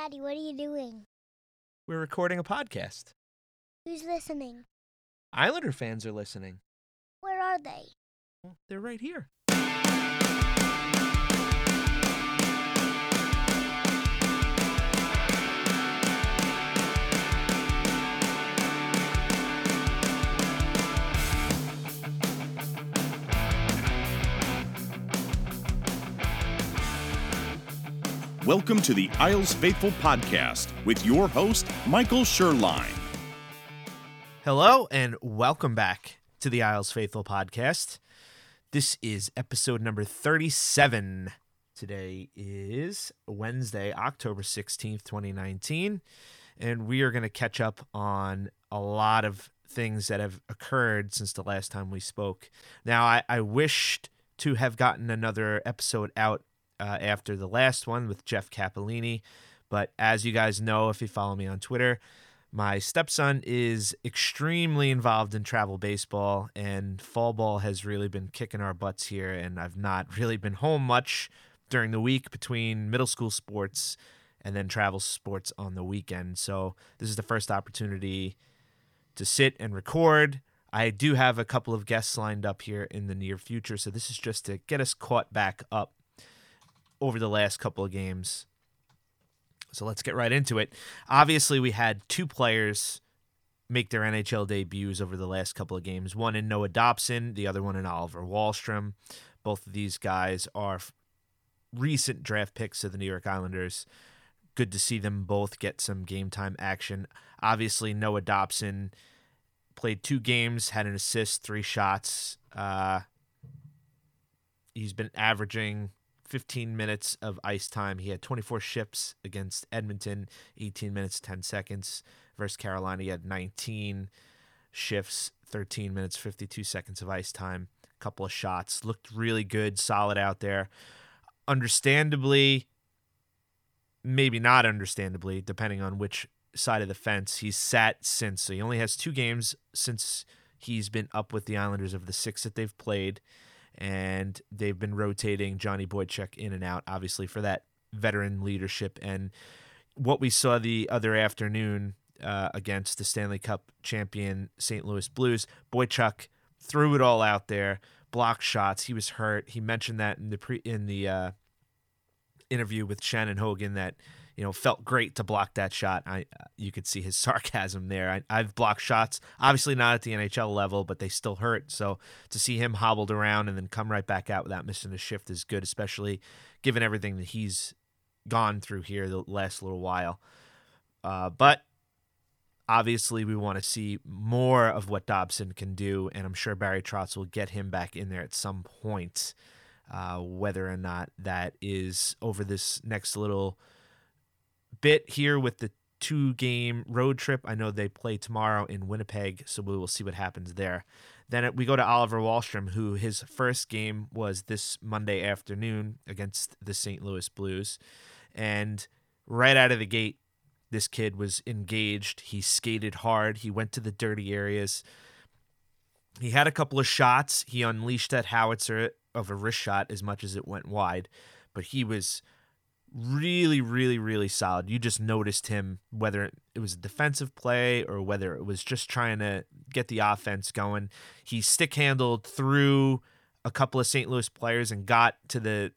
Daddy, what are you doing? We're recording a podcast. Who's listening? Islander fans are listening. Where are they? Well, they're right here. Welcome to the Isles Faithful Podcast with your host, Michael Sherline. Hello, and welcome back to the Isles Faithful Podcast. This is episode number 37. Today is Wednesday, October 16th, 2019, and we are going to catch up on a lot of things that have occurred since the last time we spoke. Now, I wished to have gotten another episode out after the last one with Jeff Capolini. But as you guys know, if you follow me on Twitter, my stepson is extremely involved in travel baseball, and fall ball has really been kicking our butts here, and I've not really been home much during the week between middle school sports and then travel sports on the weekend. So this is the first opportunity to sit and record. I do have a couple of guests lined up here in the near future, so this is just to get us caught back up over the last couple of games. So let's get right into it. Obviously, we had two players make their NHL debuts over the last couple of games. One in Noah Dobson, the other one in Oliver Wahlstrom. Both of these guys are recent draft picks of the New York Islanders. Good to see them both get some game time action. Obviously, Noah Dobson played 2 games, had an assist, 3 shots. He's been averaging 15 minutes of ice time. He had 24 shifts against Edmonton, 18 minutes, 10 seconds. Versus Carolina, he had 19 shifts, 13 minutes, 52 seconds of ice time. A couple of shots. Looked really good, solid out there. Understandably, maybe not understandably, depending on which side of the fence, he's sat since. So he only has 2 games since he's been up with the Islanders of the 6 that they've played. And they've been rotating Johnny Boychuk in and out, obviously, for that veteran leadership. And what we saw the other afternoon against the Stanley Cup champion St. Louis Blues, Boychuk threw it all out there, blocked shots. He was hurt. He mentioned that in the interview with Shannon Hogan that, felt great to block that shot. You could see his sarcasm there. I've blocked shots, obviously not at the NHL level, but they still hurt. So to see him hobbled around and then come right back out without missing a shift is good, especially given everything that he's gone through here the last little while. But obviously we want to see more of what Dobson can do, and I'm sure Barry Trotz will get him back in there at some point, whether or not that is over this next little bit here with the 2-game road trip. I know they play tomorrow in Winnipeg, so we will see what happens there. Then we go to Oliver Wahlstrom, who his first game was this Monday afternoon against the St. Louis Blues. And right out of the gate, this kid was engaged. He skated hard. He went to the dirty areas. He had a couple of shots. He unleashed that howitzer of a wrist shot as much as it went wide, but he was really, really, really solid. You just noticed him, whether it was a defensive play or whether it was just trying to get the offense going. He stick-handled through a couple of St. Louis players and got to the,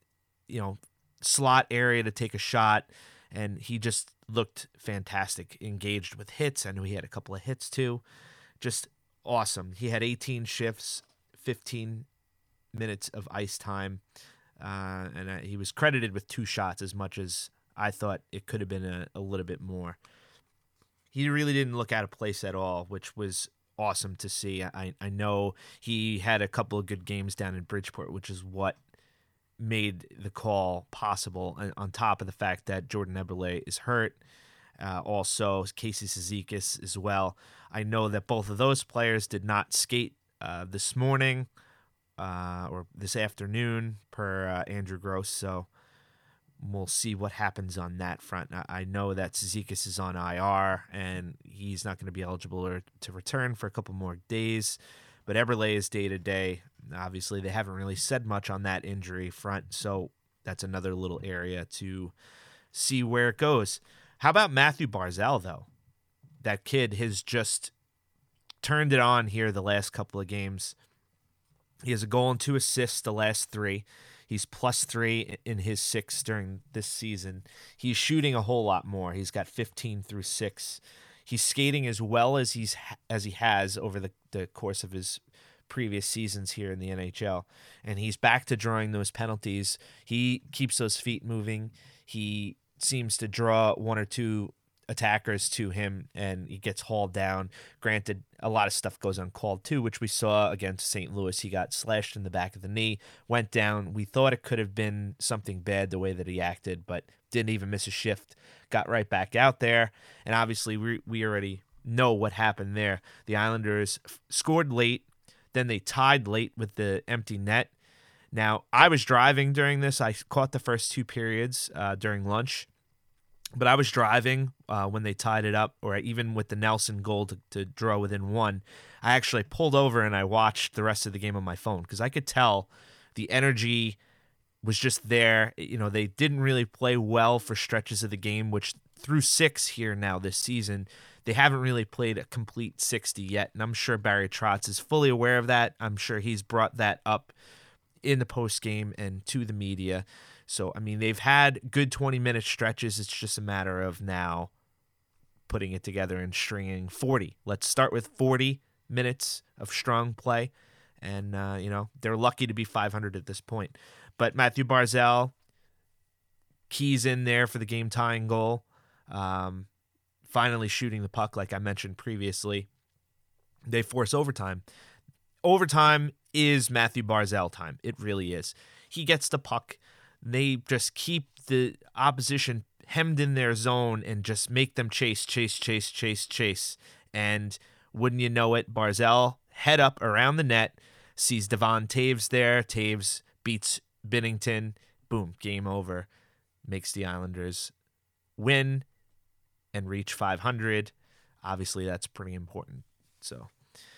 slot area to take a shot, and he just looked fantastic, engaged with hits. I know he had a couple of hits too. Just awesome. He had 18 shifts, 15 minutes of ice time. And he was credited with 2 shots, as much as I thought it could have been a little bit more. He really didn't look out of place at all, which was awesome to see. I know he had a couple of good games down in Bridgeport, which is what made the call possible, on top of the fact that Jordan Eberle is hurt. Also, Casey Cizikas as well. I know that both of those players did not skate this morning. Or this afternoon per Andrew Gross, so we'll see what happens on that front. I know that Cizikas is on IR, and he's not going to be eligible to return for a couple more days, but Eberle is day-to-day. Obviously, they haven't really said much on that injury front, so that's another little area to see where it goes. How about Matthew Barzal, though? That kid has just turned it on here the last couple of games. He has a goal and 2 assists the last 3. He's +3 in his 6 during this season. He's shooting a whole lot more. He's got 15 through 6. He's skating as well as he has over the course of his previous seasons here in the NHL. And he's back to drawing those penalties. He keeps those feet moving. He seems to draw 1 or 2 attackers to him, and he gets hauled down. Granted, a lot of stuff goes uncalled too, which we saw against St. Louis. He got slashed in the back of the knee, went down. We thought it could have been something bad the way that he acted, but didn't even miss a shift. Got right back out there, and obviously we already know what happened there. The Islanders scored late, then they tied late with the empty net. Now, I was driving during this. I caught the first 2 periods during lunch. But I was driving when they tied it up, or even with the Nelson goal to draw within 1. I actually pulled over and I watched the rest of the game on my phone because I could tell the energy was just there. You know, they didn't really play well for stretches of the game, which through 6 here now this season, they haven't really played a complete 60 yet. And I'm sure Barry Trotz is fully aware of that. I'm sure he's brought that up in the post game and to the media. So, I mean, they've had good 20-minute stretches. It's just a matter of now putting it together and stringing 40. Let's start with 40 minutes of strong play. And, they're lucky to be 500 at this point. But Matthew Barzal, keys in there for the game-tying goal. Finally shooting the puck, like I mentioned previously. They force overtime. Overtime is Matthew Barzal time. It really is. He gets the puck. They just keep the opposition hemmed in their zone and just make them chase. And wouldn't you know it, Barzal head up around the net, sees Devon Taves there. Taves beats Binnington. Boom, game over. Makes the Islanders win and reach 500. Obviously, that's pretty important. So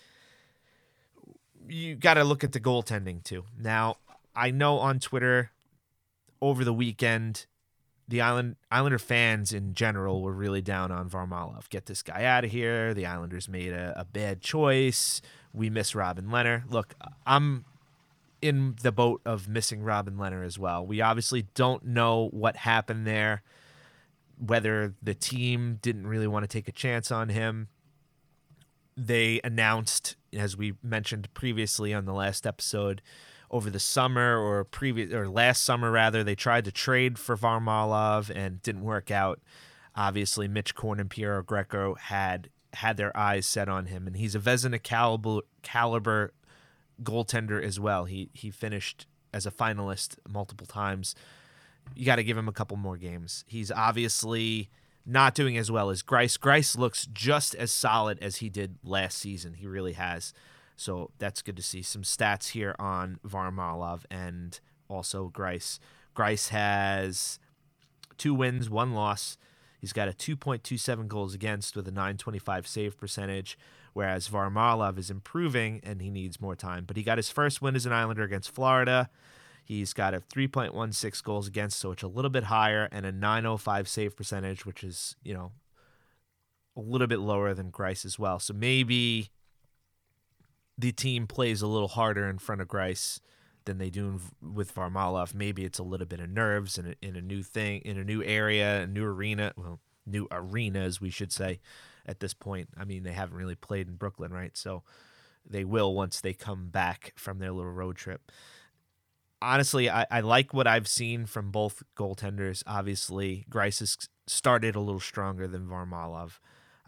you got to look at the goaltending too. Now, I know on Twitter over the weekend, the Islander fans in general were really down on Varlamov. Get this guy out of here. The Islanders made a bad choice. We miss Robin Lehner. Look, I'm in the boat of missing Robin Lehner as well. We obviously don't know what happened there, whether the team didn't really want to take a chance on him. They announced, as we mentioned previously on the last episode, over the summer or last summer rather, they tried to trade for Varlamov and didn't work out. Obviously, Mitch Korn and Piero Greco had their eyes set on him, and he's a Vezina caliber goaltender as well. He finished as a finalist multiple times. You got to give him a couple more games. He's obviously not doing as well as Greiss. Greiss looks just as solid as he did last season. He really has. So that's good to see. Some stats here on Varlamov and also Greiss. Greiss has 2 wins, 1 loss. He's got a 2.27 goals against with a .925 save percentage, whereas Varlamov is improving and he needs more time. But he got his first win as an Islander against Florida. He's got a 3.16 goals against, so it's a little bit higher, and a .905 save percentage, which is, a little bit lower than Greiss as well. So maybe the team plays a little harder in front of Greiss than they do with Varlamov. Maybe it's a little bit of nerves in a new thing, in a new area, a new arena. Well, new arenas, we should say, at this point. I mean, they haven't really played in Brooklyn, right? So they will once they come back from their little road trip. Honestly, I like what I've seen from both goaltenders. Obviously, Greiss has started a little stronger than Varlamov.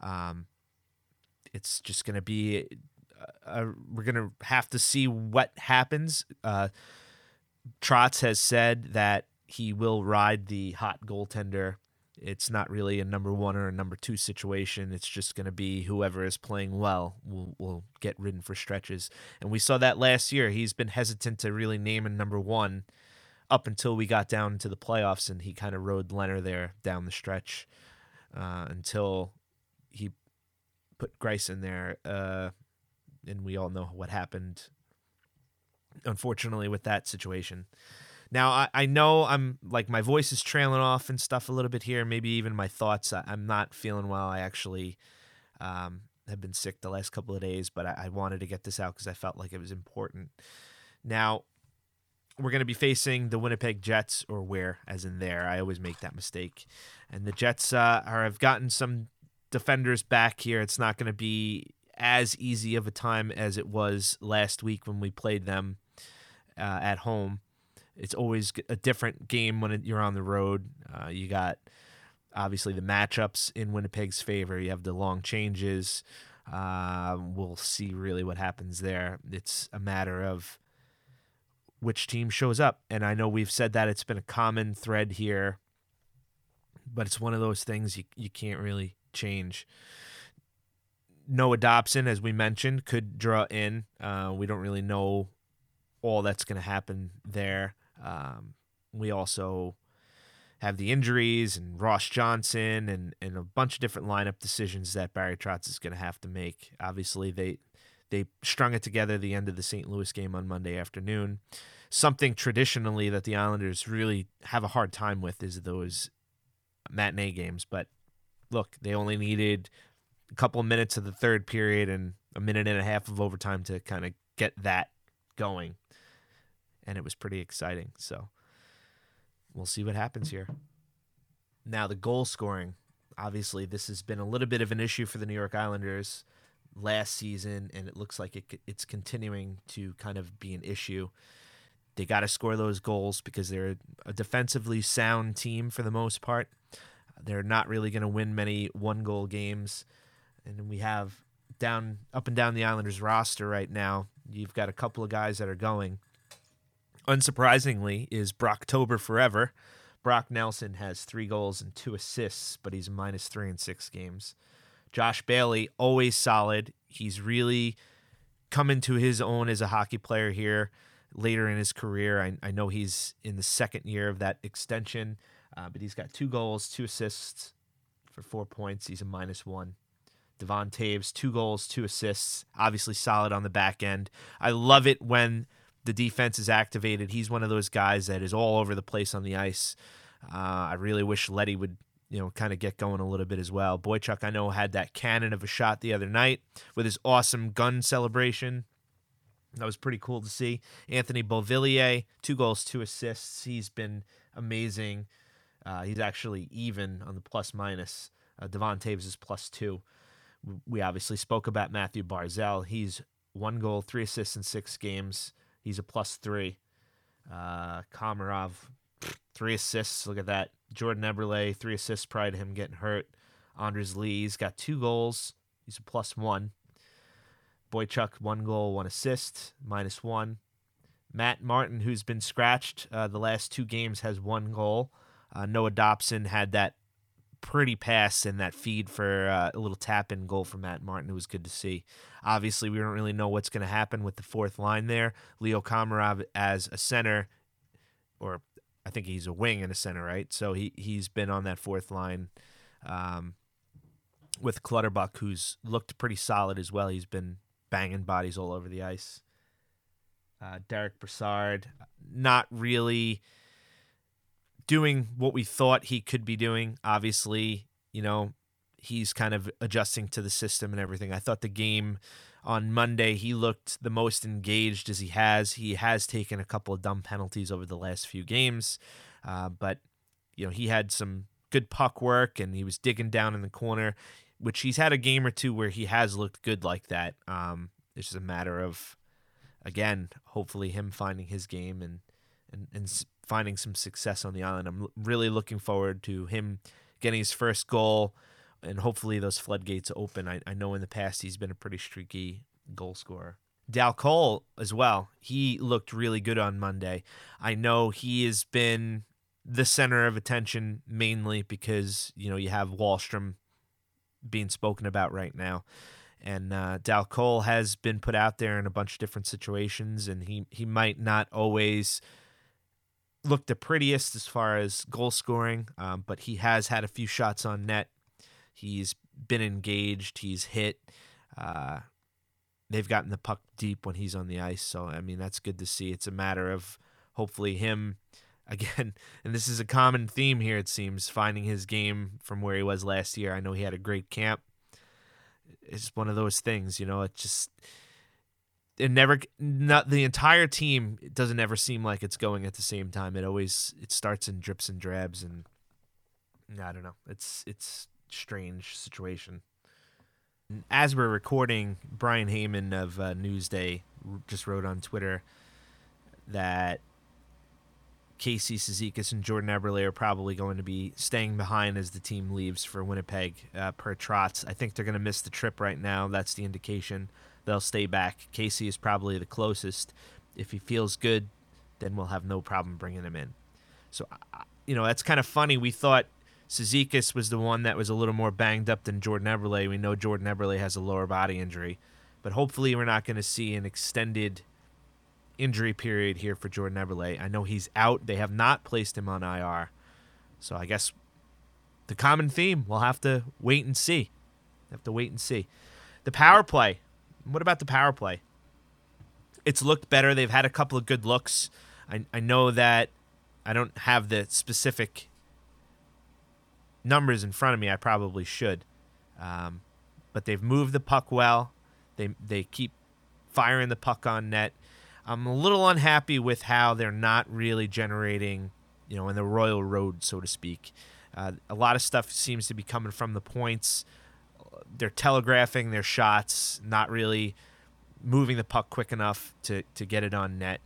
It's just going to be... we're going to have to see what happens. Trotz has said that he will ride the hot goaltender. It's not really a number 1 or a number 2 situation. It's just going to be whoever is playing well will get ridden for stretches. And we saw that last year. He's been hesitant to really name a number 1 up until we got down to the playoffs, and he kind of rode Lehner there down the stretch until he put Greiss in there. And we all know what happened, unfortunately, with that situation. Now, I know I'm like my voice is trailing off and stuff a little bit here, maybe even my thoughts. I'm not feeling well. I actually have been sick the last couple of days, but I wanted to get this out because I felt like it was important. Now, we're going to be facing the Winnipeg Jets, or where, as in there. I always make that mistake. And the Jets have gotten some defenders back here. It's not going to be as easy of a time as it was last week when we played them at home. It's always a different game when you're on the road. You got, obviously, the matchups in Winnipeg's favor. You have the long changes. We'll see really what happens there. It's a matter of which team shows up. And I know we've said that it's been a common thread here, but it's one of those things you can't really change. Noah Dobson, as we mentioned, could draw in. We don't really know all that's going to happen there. We also have the injuries and Ross Johnson and a bunch of different lineup decisions that Barry Trotz is going to have to make. Obviously, they strung it together at the end of the St. Louis game on Monday afternoon. Something traditionally that the Islanders really have a hard time with is those matinee games. But look, they only needed a couple of minutes of the third period and a minute and a half of overtime to kind of get that going. And it was pretty exciting. So we'll see what happens here. Now, the goal scoring. Obviously, this has been a little bit of an issue for the New York Islanders last season, and it looks like it's continuing to kind of be an issue. They got to score those goals because they're a defensively sound team for the most part. They're not really going to win many one-goal games. And we have up and down the Islanders roster right now, you've got a couple of guys that are going. Unsurprisingly, is Brocktober forever. Brock Nelson has 3 goals and 2 assists, but he's -3 in 6 games. Josh Bailey, always solid. He's really come into his own as a hockey player here later in his career. I know he's in the second year of that extension, but he's got 2 goals, 2 assists for 4 points. He's a -1. Devon Taves, 2 goals, 2 assists. Obviously solid on the back end. I love it when the defense is activated. He's one of those guys that is all over the place on the ice. I really wish Letty would, kind of get going a little bit as well. Boychuk, I know, had that cannon of a shot the other night with his awesome gun celebration. That was pretty cool to see. Anthony Beauvillier, 2 goals, 2 assists. He's been amazing. He's actually even on the plus-minus. Devon Taves is +2. We obviously spoke about Matthew Barzal. He's 1 goal, 3 assists in 6 games. He's a +3. Komarov, 3 assists. Look at that. Jordan Eberle, 3 assists prior to him getting hurt. Anders Lee's got 2 goals. He's a +1. Boychuk, 1 goal, 1 assist, -1. Matt Martin, who's been scratched the last 2 games, has 1 goal. Noah Dobson had that pretty pass and that feed for a little tap-in goal from Matt Martin. It was good to see. Obviously, we don't really know what's going to happen with the fourth line there. Leo Komarov as a center, or I think he's a wing and a center, right? So he's been on that fourth line with Clutterbuck, who's looked pretty solid as well. He's been banging bodies all over the ice. Derek Brassard, not really doing what we thought he could be doing. Obviously, he's kind of adjusting to the system and everything. I thought the game on Monday, he looked the most engaged as he has. He has taken a couple of dumb penalties over the last few games, but he had some good puck work and he was digging down in the corner, which he's had a game or two where he has looked good like that. It's just a matter of, again, hopefully him finding his game and finding some success on the island. I'm really looking forward to him getting his first goal, and hopefully those floodgates open. I know in the past he's been a pretty streaky goal scorer. Dal Cole as well. He looked really good on Monday. I know he has been the center of attention mainly because, you have Wahlstrom being spoken about right now. And Dal Cole has been put out there in a bunch of different situations, and he might not always look the prettiest as far as goal scoring, but he has had a few shots on net. He's been engaged. He's hit. They've gotten the puck deep when he's on the ice, so, that's good to see. It's a matter of hopefully him, again, and this is a common theme here, it seems, finding his game from where he was last year. I know he had a great camp. It's one of those things, not the entire team, it doesn't ever seem like it's going at the same time. It starts in drips and drabs, and I don't know. It's strange situation. As we're recording, Brian Heyman of Newsday just wrote on Twitter that Casey Cizikas and Jordan Eberle are probably going to be staying behind as the team leaves for Winnipeg per Trotz. I think they're going to miss the trip right now. That's the indication. They'll stay back. Casey is probably the closest. If he feels good, then we'll have no problem bringing him in. So, that's kind of funny. We thought Cizikas was the one that was a little more banged up than Jordan Eberle. We know Jordan Eberle has a lower body injury. But hopefully we're not going to see an extended injury period here for Jordan Eberle. I know he's out. They have not placed him on IR. So I guess the common theme, we'll have to wait and see. The power play. What about the power play? It's looked better. They've had a couple of good looks. I know that I don't have the specific numbers in front of me. I probably should. But they've moved the puck well. They keep firing the puck on net. I'm a little unhappy with how they're not really generating, in the royal road, so to speak. A lot of stuff seems to be coming from the points. They're telegraphing their shots, not really moving the puck quick enough to get it on net.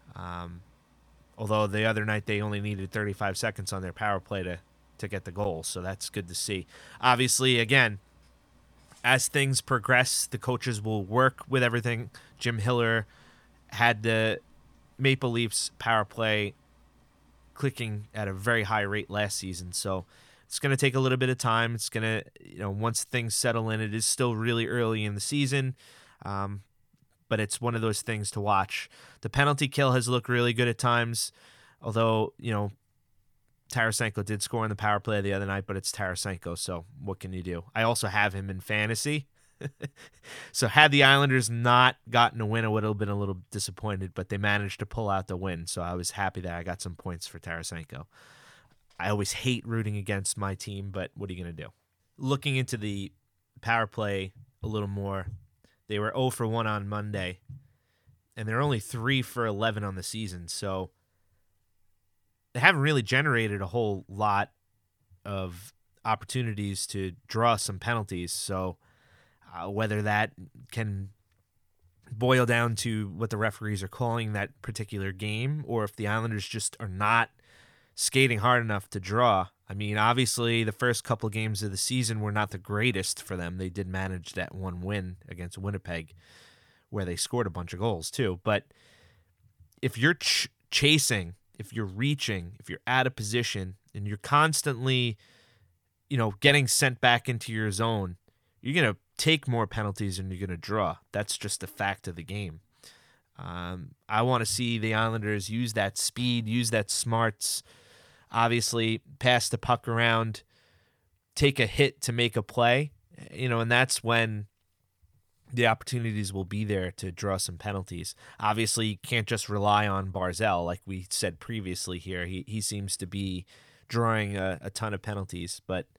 Although the other night they only needed 35 seconds on their power play to get the goal, so that's good to see. Obviously, again, as things progress, the coaches will work with everything. Jim Hiller had the Maple Leafs power play clicking at a very high rate last season, so it's going to take a little bit of time. It's going to, once things settle in, it is still really early in the season, but it's one of those things to watch. The penalty kill has looked really good at times, although, Tarasenko did score on the power play the other night, but it's Tarasenko, so what can you do? I also have him in fantasy. So had the Islanders not gotten a win, I would have been a little disappointed, but they managed to pull out the win, so I was happy that I got some points for Tarasenko. I always hate rooting against my team, but what are you going to do? Looking into the power play a little more, they were 0 for 1 on Monday, and they're only 3 for 11 on the season, so they haven't really generated a whole lot of opportunities to draw some penalties, so whether that can boil down to what the referees are calling that particular game, or if the Islanders just are not skating hard enough to draw. I mean, obviously, the first couple of games of the season were not the greatest for them. They did manage that one win against Winnipeg, where they scored a bunch of goals too. But if you're chasing, if you're reaching, if you're out of position, and you're constantly, getting sent back into your zone, you're going to take more penalties than you're going to draw. That's just a fact of the game. I want to see the Islanders use that speed, use that smarts, obviously pass the puck around, take a hit to make a play, and that's when the opportunities will be there to draw some penalties. Obviously, you can't just rely on Barzal, like we said previously here. He seems to be drawing a ton of penalties, but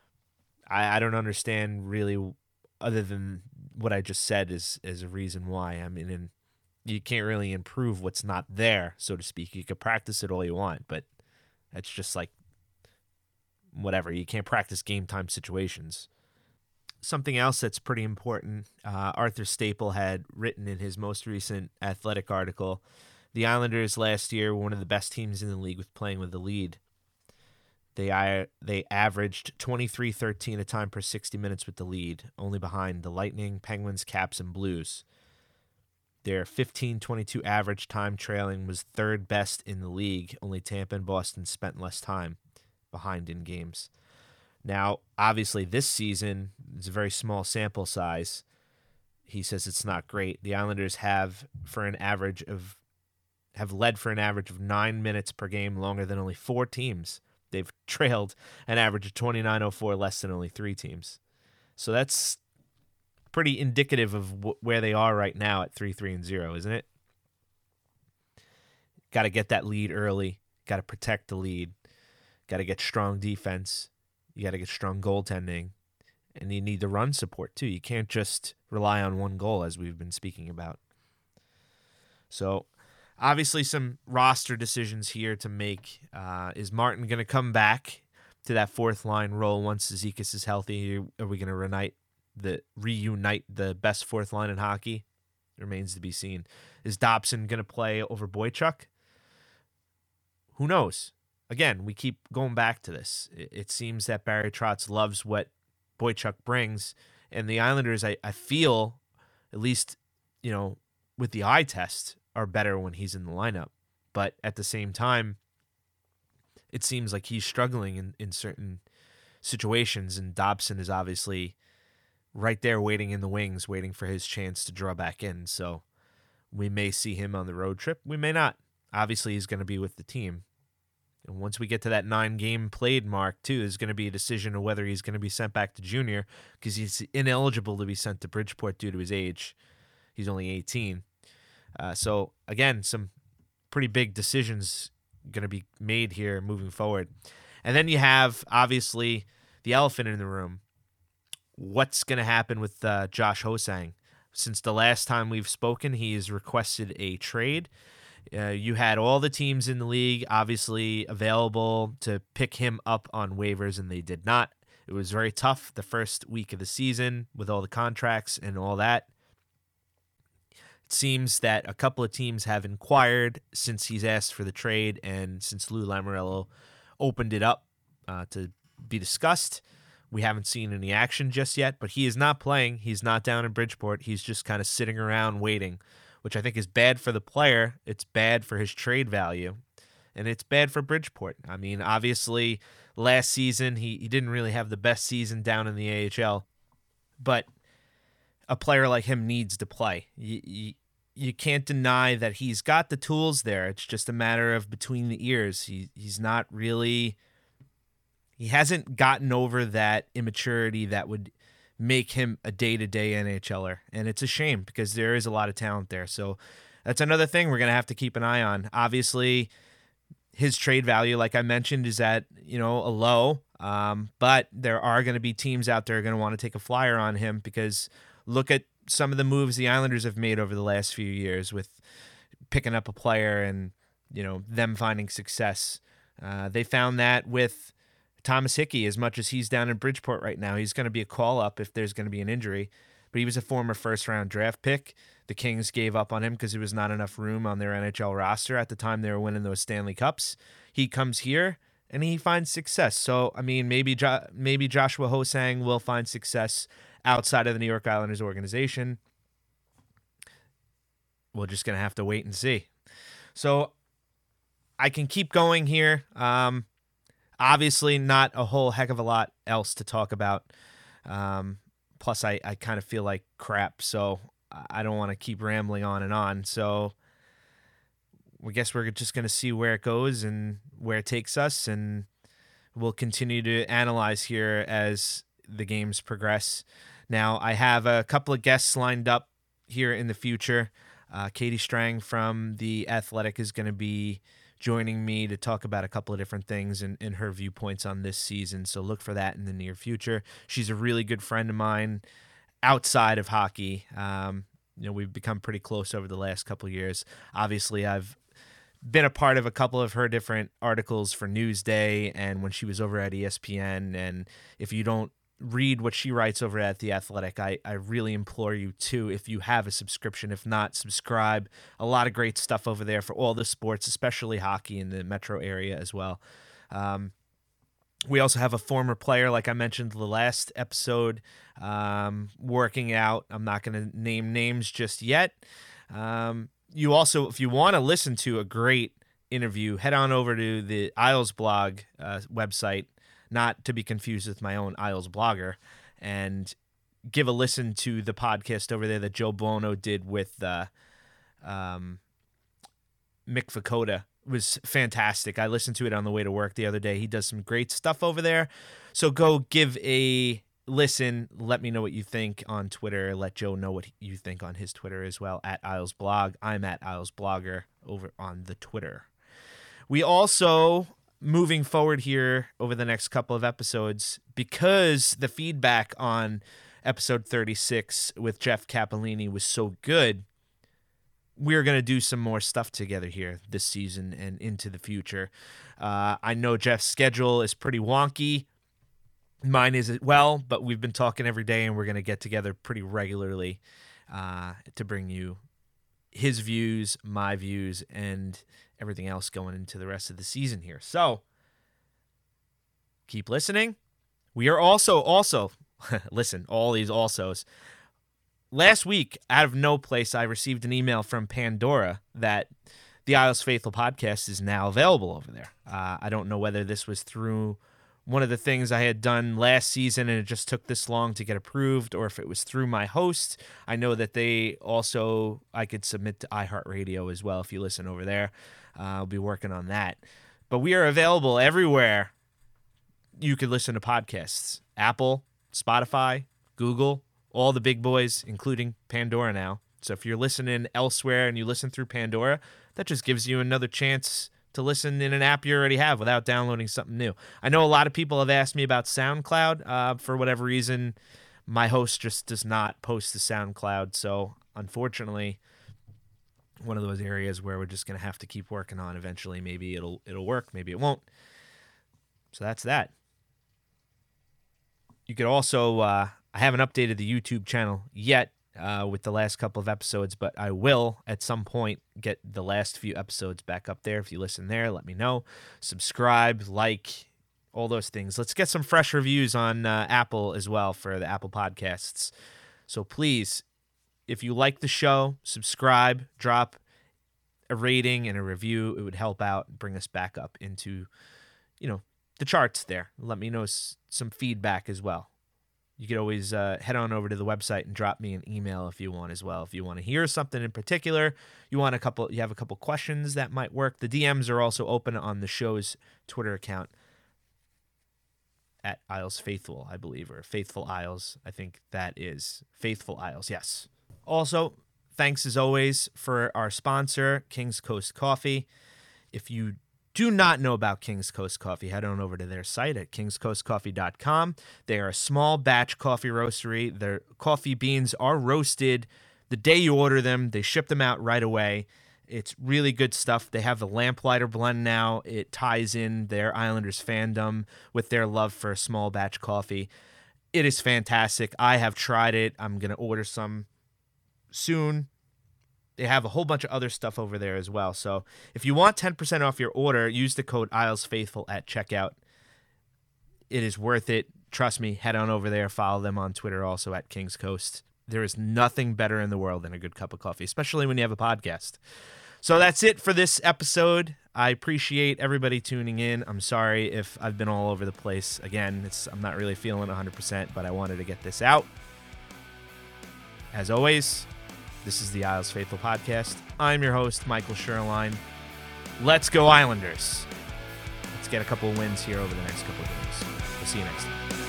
I don't understand really, other than what I just said is a reason why. I mean, you can't really improve what's not there, so to speak. You could practice it all you want, but that's just like whatever. You can't practice game time situations. Something else that's pretty important, Arthur Staple had written in his most recent Athletic article, the Islanders last year were one of the best teams in the league with playing with the lead. They averaged 23-13 a time per 60 minutes with the lead, only behind the Lightning, Penguins, Caps, and Blues. Their 15-22 average time trailing was third best in the league. Only Tampa and Boston spent less time behind in games. Now, obviously, this season is a very small sample size. He says it's not great. The Islanders have led for an average of 9 minutes per game longer than only 4 teams. They've trailed an average of 29.04 less than only 3 teams. So that's pretty indicative of where they are right now at 3-3-0, isn't it? Got to get that lead early. Got to protect the lead. Got to get strong defense. You got to get strong goaltending. And you need the run support, too. You can't just rely on one goal, as we've been speaking about. So, obviously, some roster decisions here to make. Is Martin going to come back to that fourth line role once Zizekas is healthy? Are we going to reunite the best fourth line in hockey? Remains to be seen. Is Dobson going to play over Boychuk? Who knows? Again, we keep going back to this. It seems that Barry Trotz loves what Boychuk brings, and the Islanders, I feel, at least, with the eye test, are better when he's in the lineup. But at the same time, it seems like he's struggling in certain situations, and Dobson is obviously right there waiting in the wings, waiting for his chance to draw back in. So we may see him on the road trip. We may not. Obviously, he's going to be with the team. And once we get to that 9-game played mark, too, there's going to be a decision of whether he's going to be sent back to junior, because he's ineligible to be sent to Bridgeport due to his age. He's only 18. So, again, some pretty big decisions going to be made here moving forward. And then you have, obviously, the elephant in the room. What's going to happen with Josh Ho-Sang? Since the last time we've spoken, he has requested a trade. You had all the teams in the league obviously available to pick him up on waivers, and they did not. It was very tough the first week of the season with all the contracts and all that. It seems that a couple of teams have inquired since he's asked for the trade and since Lou Lamoriello opened it up to be discussed. We haven't seen any action just yet, but he is not playing. He's not down in Bridgeport. He's just kind of sitting around waiting, which I think is bad for the player. It's bad for his trade value, and it's bad for Bridgeport. I mean, obviously, last season, he didn't really have the best season down in the AHL, but a player like him needs to play. You can't deny that he's got the tools there. It's just a matter of between the ears. He's not really... He hasn't gotten over that immaturity that would make him a day-to-day NHLer. And it's a shame because there is a lot of talent there. So that's another thing we're going to have to keep an eye on. Obviously, his trade value, like I mentioned, is at a low. But there are going to be teams out there going to want to take a flyer on him because look at some of the moves the Islanders have made over the last few years with picking up a player and them finding success. They found that with Thomas Hickey, as much as he's down in Bridgeport right now, he's going to be a call-up if there's going to be an injury. But he was a former first-round draft pick. The Kings gave up on him because there was not enough room on their NHL roster at the time they were winning those Stanley Cups. He comes here, and he finds success. So, I mean, maybe Joshua Ho-Sang will find success outside of the New York Islanders organization. We're just going to have to wait and see. So, I can keep going here. Obviously, not a whole heck of a lot else to talk about. Plus, I kind of feel like crap, so I don't want to keep rambling on and on. So I guess we're just going to see where it goes and where it takes us, and we'll continue to analyze here as the games progress. Now, I have a couple of guests lined up here in the future. Katie Strang from The Athletic is going to be joining me to talk about a couple of different things and her viewpoints on this season. So look for that in the near future. She's a really good friend of mine outside of hockey. We've become pretty close over the last couple of years. Obviously, I've been a part of a couple of her different articles for Newsday and when she was over at ESPN. And if you don't read what she writes over at The Athletic, I really implore you to, if you have a subscription. If not, subscribe. A lot of great stuff over there for all the sports, especially hockey in the metro area as well. We also have a former player, like I mentioned in the last episode, working out. I'm not going to name names just yet. You also, if you want to listen to a great interview, head on over to the Isles blog website, not to be confused with my own Isles blogger, and give a listen to the podcast over there that Joe Buono did with Mick Vukota. It was fantastic. I listened to it on the way to work the other day. He does some great stuff over there. So go give a listen. Let me know what you think on Twitter. Let Joe know what you think on his Twitter as well, at Isles Blog. I'm at Isles Blogger over on the Twitter. We also, moving forward here over the next couple of episodes, because the feedback on episode 36 with Jeff Capellini was so good, we're going to do some more stuff together here this season and into the future. I know Jeff's schedule is pretty wonky. Mine is as well, but we've been talking every day, and we're going to get together pretty regularly to bring you his views, my views, and everything else going into the rest of the season here. So keep listening. We are also listen, all these alsos. Last week, out of no place, I received an email from Pandora that the Isles Faithful podcast is now available over there. I don't know whether this was through one of the things I had done last season and it just took this long to get approved, or if it was through my host. I know that I could submit to iHeartRadio as well if you listen over there. I'll be working on that. But we are available everywhere you could listen to podcasts. Apple, Spotify, Google, all the big boys, including Pandora now. So if you're listening elsewhere and you listen through Pandora, that just gives you another chance to listen in an app you already have without downloading something new. I know a lot of people have asked me about SoundCloud. For whatever reason, my host just does not post to SoundCloud. So unfortunately, one of those areas where we're just going to have to keep working on eventually. Maybe it'll work, maybe it won't. So that's that. You could also, I haven't updated the YouTube channel yet with the last couple of episodes, but I will at some point get the last few episodes back up there. If you listen there, let me know. Subscribe, like, all those things. Let's get some fresh reviews on Apple as well for the Apple Podcasts. So please, if you like the show, subscribe, drop a rating and a review. It would help out, bring us back up into, the charts there. Let me know some feedback as well. You could always head on over to the website and drop me an email if you want as well. If you want to hear something in particular, you have a couple questions that might work. The DMs are also open on the show's Twitter account at Isles Faithful, I believe, or Faithful Isles. I think that is Faithful Isles, yes. Also, thanks as always for our sponsor, King's Coast Coffee. If you do not know about King's Coast Coffee, head on over to their site at kingscoastcoffee.com. They are a small batch coffee roastery. Their coffee beans are roasted the day you order them. They ship them out right away. It's really good stuff. They have the Lamplighter blend now. It ties in their Islanders fandom with their love for small batch coffee. It is fantastic. I have tried it. I'm going to order some soon. They have a whole bunch of other stuff over there as well. So if you want 10% off your order, use the code IslesFaithful at checkout. It is worth it. Trust me, head on over there. Follow them on Twitter also at King's Coast. There is nothing better in the world than a good cup of coffee, especially when you have a podcast. So that's it for this episode. I appreciate everybody tuning in. I'm sorry if I've been all over the place. Again, I'm not really feeling 100%, but I wanted to get this out. As always, this is the Isles Faithful Podcast. I'm your host, Michael Sherline. Let's go Islanders. Let's get a couple of wins here over the next couple of games. We'll see you next time.